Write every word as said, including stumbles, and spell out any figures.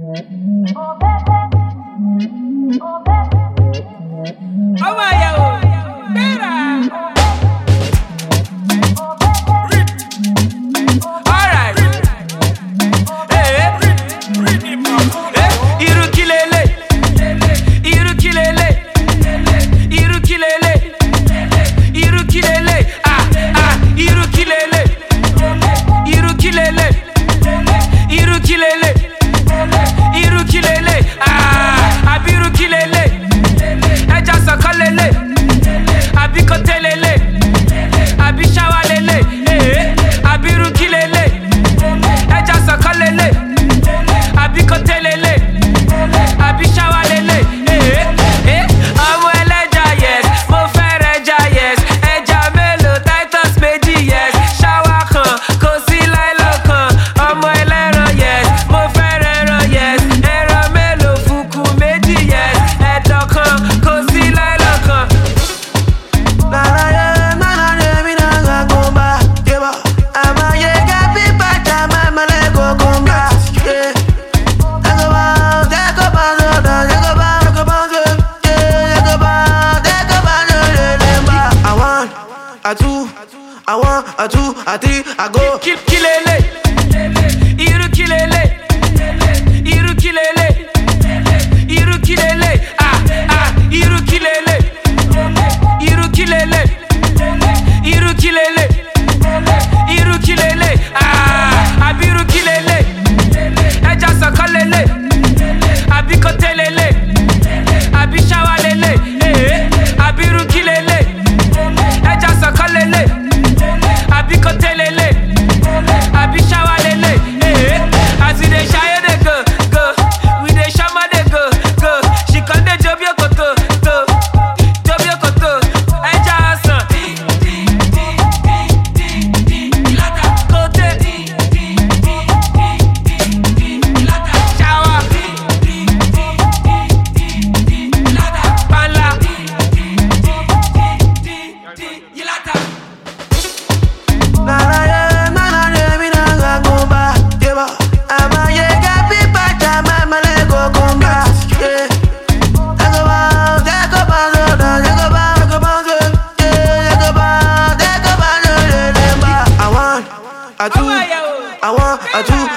Oh my yo, better. Alright. Hey, hey, irukilele, irukilele, irukilele, irukilele, ah ah, irukilele, irukilele, irukilele, irukilele, ah, abirukilele. Eja sokolele, abi kotelele, abi shawalele, eh, abi rukilele. Eja sokolele, abi kotelele, abi shawalele, eh, eh. Ọmọ ẹlẹ́ja yes, mo fẹ́ rẹja yes, ẹja mélòó Titus méjì yes, ṣáwá kan kò sí láìlọ́ kan. Ọmọ ẹlẹ́ran yes, mo fẹ́ rẹran yes, ẹran mélòó fùkù méjì yes, ẹ̀dọ̀ kan kò sí láìlọ́ kan. I two, I one, I two, I three, I go. Kill, kilele, iru kilele, iru kilele, iru kilele, ah ah, iru kilele, iru kilele, iru kilele, iru kilele, ah, abiru kilele, eja sokolele, abi kotelele, abi shawalele, eh, abiru kilele. Eja sokolele, abi kotelele, abi shawalele, eh. As we dey shy dey go, go, we dey shama dey go, go. She come dey job your koto, to, job your koto. Eja asan, kote, shawa, panla. I two, I one, I two,